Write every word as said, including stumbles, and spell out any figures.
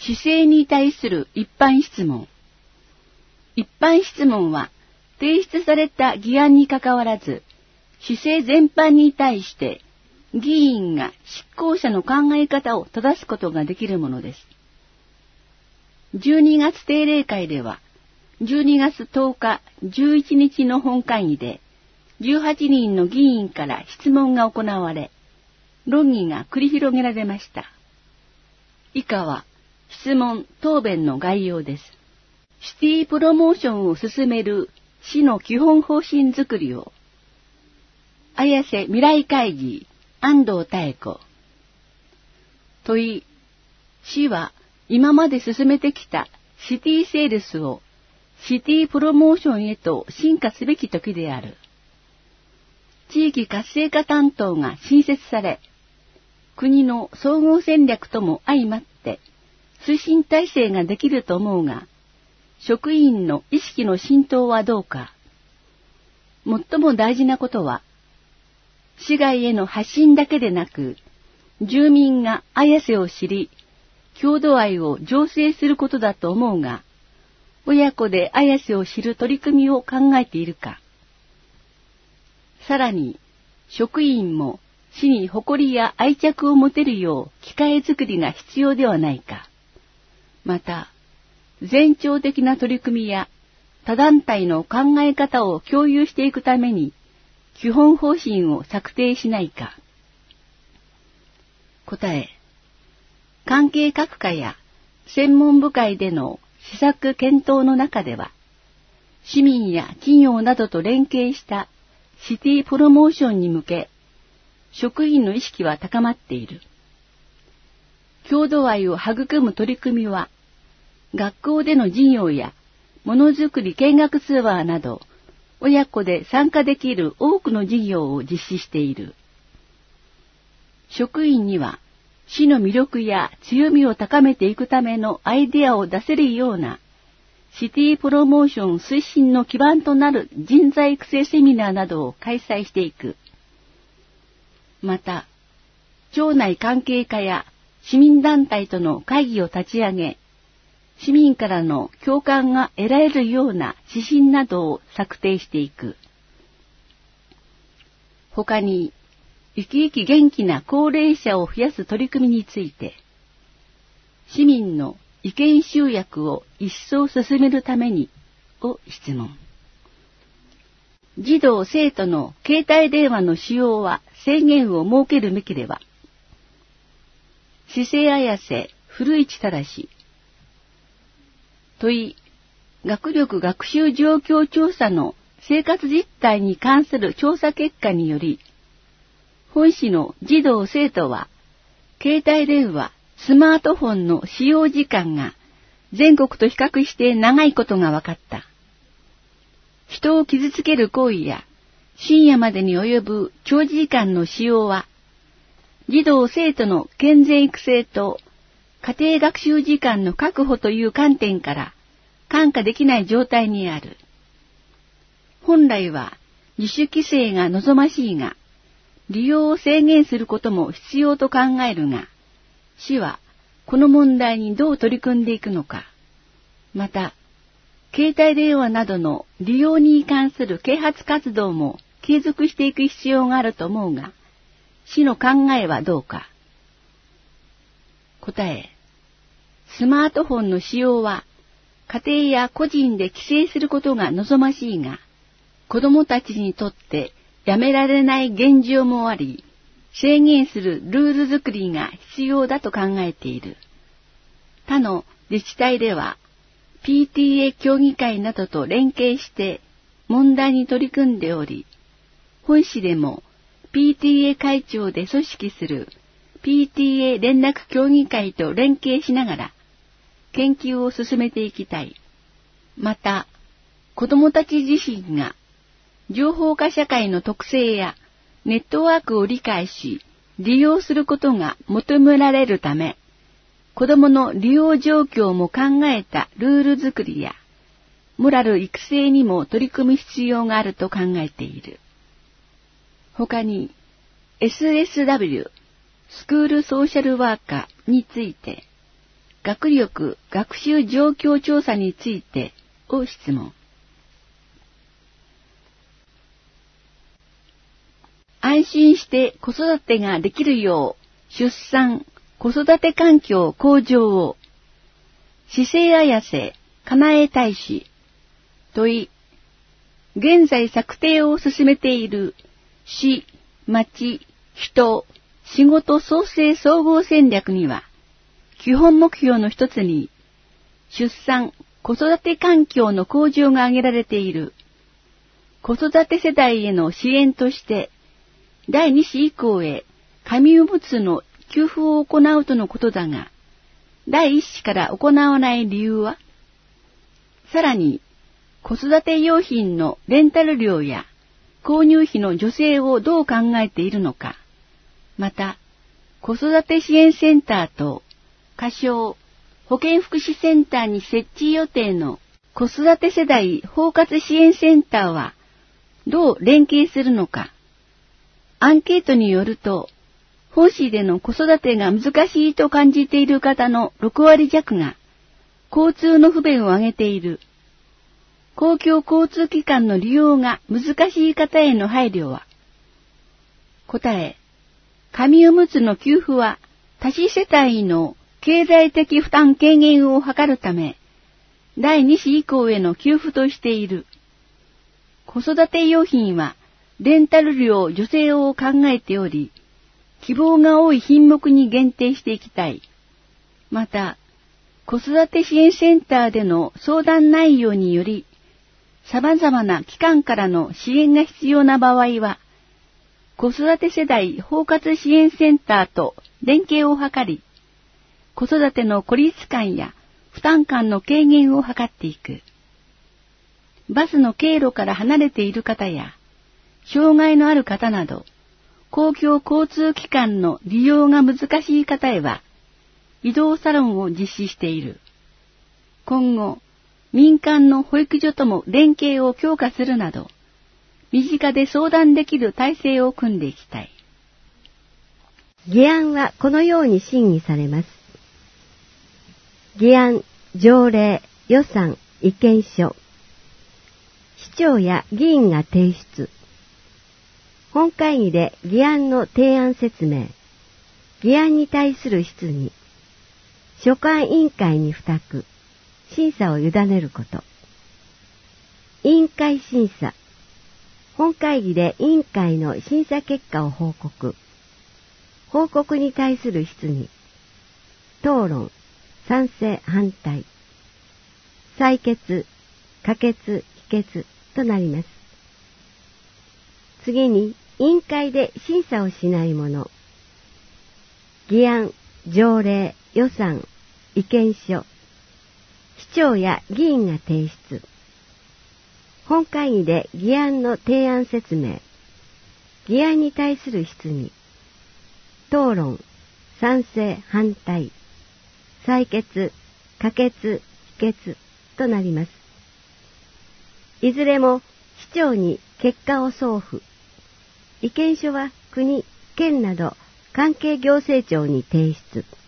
姿勢に対する一般質問。一般質問は、提出された議案にかかわらず、姿勢全般に対して、議員が執行者の考え方を正すことができるものです。じゅうにがつ定例会では、じゅうにがつとおか、じゅういちにちの本会議で、じゅうはちにんの議員から質問が行われ、論議が繰り広げられました。以下は、質問・答弁の概要です。シティプロモーションを進める市の基本方針づくりを、綾瀬未来会議、安藤妙子。問い、市は今まで進めてきたシティセールスをシティプロモーションへと進化すべき時である。地域活性化担当が新設され、国の総合戦略とも相まって推進体制ができると思うが、職員の意識の浸透はどうか。最も大事なことは、市外への発信だけでなく、住民が綾瀬を知り、郷土愛を醸成することだと思うが、親子で綾瀬を知る取り組みを考えているか。さらに、職員も市に誇りや愛着を持てるよう機会づくりが必要ではないか。また、全庁的な取り組みや他団体の考え方を共有していくために、基本方針を策定しないか。答え。関係各課や専門部会での施策検討の中では、市民や企業などと連携したシティプロモーションに向け、職員の意識は高まっている。郷土愛を育む取り組みは、学校での授業やものづくり見学ツアーなど、親子で参加できる多くの事業を実施している。職員には、市の魅力や強みを高めていくためのアイデアを出せるような、シティプロモーション推進の基盤となる人材育成セミナーなどを開催していく。また、町内関係課や市民団体との会議を立ち上げ、市民からの共感が得られるような指針などを策定していく。他に、生き生き元気な高齢者を増やす取り組みについて、市民の意見集約を一層進めるために、を質問。児童生徒の携帯電話の使用は制限を設けるべきでは。市政綾瀬古市正。問い、学力学習状況調査の生活実態に関する調査結果により、本市の児童生徒は、携帯電話、スマートフォンの使用時間が全国と比較して長いことが分かった。人を傷つける行為や深夜までに及ぶ長時間の使用は、児童生徒の健全育成と家庭学習時間の確保という観点から看過できない状態にある。本来は自主規制が望ましいが、利用を制限することも必要と考えるが、市はこの問題にどう取り組んでいくのか。また、携帯電話などの利用に関する啓発活動も継続していく必要があると思うが、市の考えはどうか。答え。スマートフォンの使用は家庭や個人で規制することが望ましいが、子どもたちにとってやめられない現状もあり、制限するルール作りが必要だと考えている。他の自治体では ピーティーエー 協議会などと連携して問題に取り組んでおり、本市でも ピーティーエー 会長で組織する ピーティーエー 連絡協議会と連携しながら研究を進めていきたい。また、子どもたち自身が情報化社会の特性やネットワークを理解し、利用することが求められるため、子どもの利用状況も考えたルール作りや、モラル育成にも取り組む必要があると考えている。他に、エスエスダブリュー、スクールソーシャルワーカーについて、 学力学習状況調査についてを質問。安心して子育てができるよう出産、子育て環境向上を。市政綾瀬かなえ大使。問い。現在策定を進めている市、町、人、仕事創生総合戦略には、基本目標の一つに、出産、子育て環境の向上が挙げられている。子育て世代への支援として、だいに子以降へ紙おむつの給付を行うとのことだが、だいいち子から行わない理由は？さらに、子育て用品のレンタル料や購入費の助成をどう考えているのか、また、子育て支援センターと仮称保健福祉センターに設置予定の子育て世代包括支援センターはどう連携するのか。アンケートによると、本市での子育てが難しいと感じている方のろくわり弱が交通の不便を挙げている。公共交通機関の利用が難しい方への配慮は、答え、紙おむつの給付は多子世帯の経済的負担軽減を図るため、だいに子以降への給付としている。子育て用品はレンタル料助成を考えており、希望が多い品目に限定していきたい。また、子育て支援センターでの相談内容により、様々な機関からの支援が必要な場合は、子育て世代包括支援センターと連携を図り、子育ての孤立感や負担感の軽減を図っていく。バスの経路から離れている方や、障害のある方など、公共交通機関の利用が難しい方へは、移動サロンを実施している。今後、民間の保育所とも連携を強化するなど、身近で相談できる体制を組んでいきたい。 議案はこのように審議されます。議案、条例、予算、意見書。市長や議員が提出。本会議で議案の提案説明。議案に対する質疑。所管委員会に付託。審査を委ねること。委員会審査。本会議で委員会の審査結果を報告。報告に対する質疑。討論、賛成、反対。採決、可決、否決となります。次に、委員会で審査をしないもの。議案、条例、予算、意見書。市長や議員が提出。本会議で議案の提案説明。議案に対する質疑。討論、賛成、反対。採決、可決、否決となります。いずれも市長に結果を送付。意見書は国、県など関係行政庁に提出。